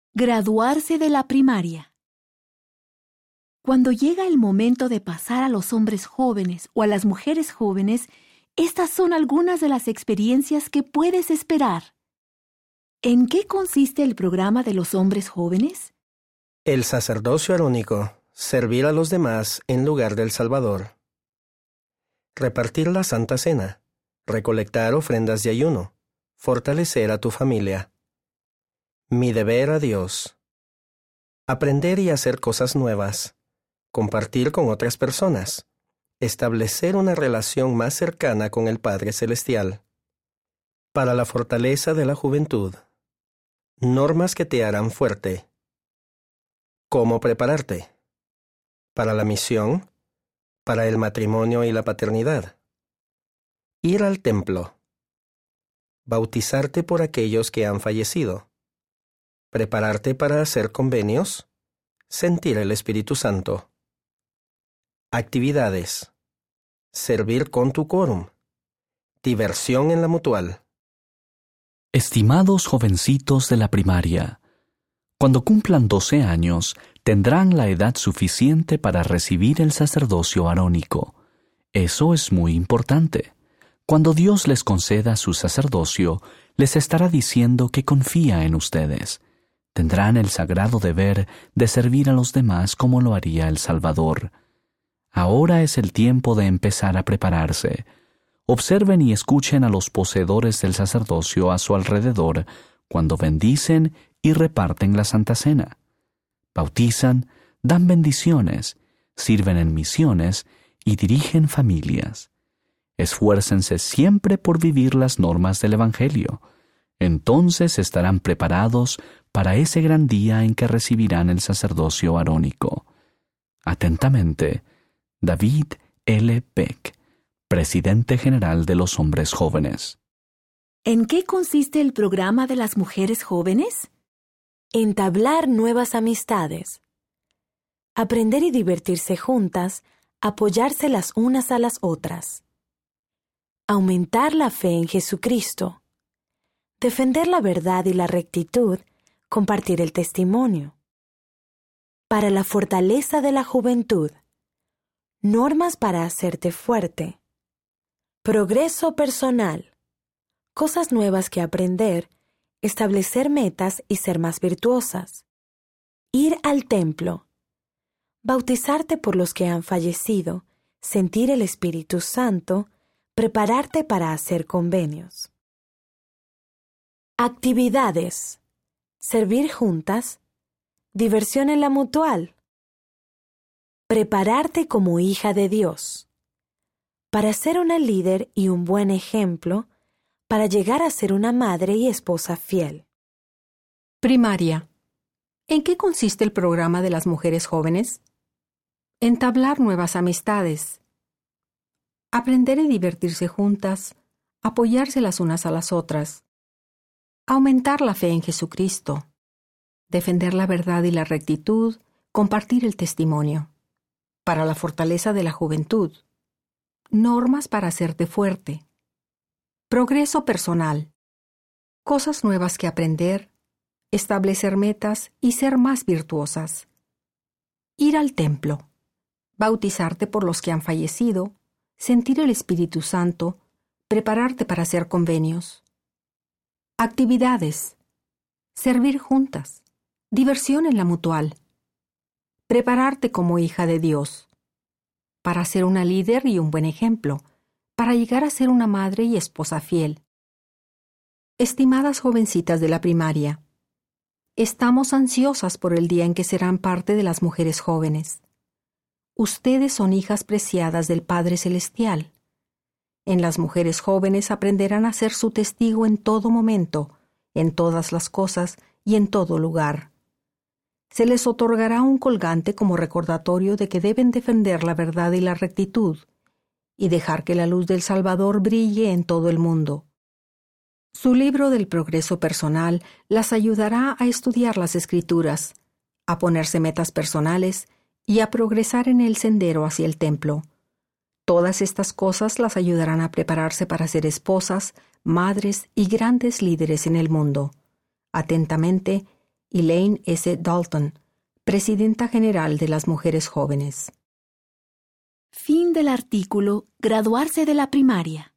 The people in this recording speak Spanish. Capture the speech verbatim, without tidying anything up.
Graduarse de la primaria. Cuando llega el momento de pasar a los hombres jóvenes o a las mujeres jóvenes, estas son algunas de las experiencias que puedes esperar. ¿En qué consiste el programa de los hombres jóvenes? El sacerdocio arónico, servir a los demás en lugar del Salvador. Repartir la Santa Cena, recolectar ofrendas de ayuno, fortalecer a tu familia. Mi deber a Dios. Aprender y hacer cosas nuevas. Compartir con otras personas. Establecer una relación más cercana con el Padre Celestial. Para la fortaleza de la juventud. Normas que te harán fuerte. ¿Cómo prepararte? Para la misión. Para el matrimonio y la paternidad. Ir al templo. Bautizarte por aquellos que han fallecido. Prepararte para hacer convenios. Sentir el Espíritu Santo. Actividades. Servir con tu quórum. Diversión en la mutual. Estimados jovencitos de la primaria, cuando cumplan doce años, tendrán la edad suficiente para recibir el sacerdocio arónico. Eso es muy importante. Cuando Dios les conceda su sacerdocio, les estará diciendo que confía en ustedes. Tendrán el sagrado deber de servir a los demás como lo haría el Salvador. Ahora es el tiempo de empezar a prepararse. Observen y escuchen a los poseedores del sacerdocio a su alrededor cuando bendicen y reparten la Santa Cena. Bautizan, dan bendiciones, sirven en misiones y dirigen familias. Esfuércense siempre por vivir las normas del Evangelio. Entonces estarán preparados para ese gran día en que recibirán el sacerdocio arónico. Atentamente, David L. Peck, Presidente General de los Hombres Jóvenes. ¿En qué consiste el programa de las mujeres jóvenes? Entablar nuevas amistades. Aprender y divertirse juntas, apoyarse las unas a las otras. Aumentar la fe en Jesucristo. Defender la verdad y la rectitud, compartir el testimonio. Para la fortaleza de la juventud. Normas para hacerte fuerte. Progreso personal. Cosas nuevas que aprender, establecer metas y ser más virtuosas. Ir al templo. Bautizarte por los que han fallecido, sentir el Espíritu Santo, prepararte para hacer convenios. Actividades. Servir juntas. Diversión en la mutual. Prepararte como hija de Dios. Para ser una líder y un buen ejemplo, para llegar a ser una madre y esposa fiel. Primaria. ¿En qué consiste el programa de las mujeres jóvenes? Entablar nuevas amistades. Aprender y divertirse juntas, apoyarse las unas a las otras. Aumentar la fe en Jesucristo. Defender la verdad y la rectitud, compartir el testimonio. Para la fortaleza de la juventud. Normas para hacerte fuerte. Progreso personal. Cosas nuevas que aprender, establecer metas y ser más virtuosas. Ir al templo. Bautizarte por los que han fallecido, sentir el Espíritu Santo, prepararte para hacer convenios. Actividades. Servir juntas. Diversión en la mutual. Prepararte como hija de Dios. Para ser una líder y un buen ejemplo. Para llegar a ser una madre y esposa fiel. Estimadas jovencitas de la primaria, estamos ansiosas por el día en que serán parte de las mujeres jóvenes. Ustedes son hijas preciadas del Padre Celestial. En las mujeres jóvenes aprenderán a ser su testigo en todo momento, en todas las cosas y en todo lugar. Se les otorgará un colgante como recordatorio de que deben defender la verdad y la rectitud, y dejar que la luz del Salvador brille en todo el mundo. Su libro del progreso personal las ayudará a estudiar las Escrituras, a ponerse metas personales y a progresar en el sendero hacia el templo. Todas estas cosas las ayudarán a prepararse para ser esposas, madres y grandes líderes en el mundo. Atentamente, Elaine S. Dalton, Presidenta General de las Mujeres Jóvenes. Fin del artículo Graduarse de la primaria.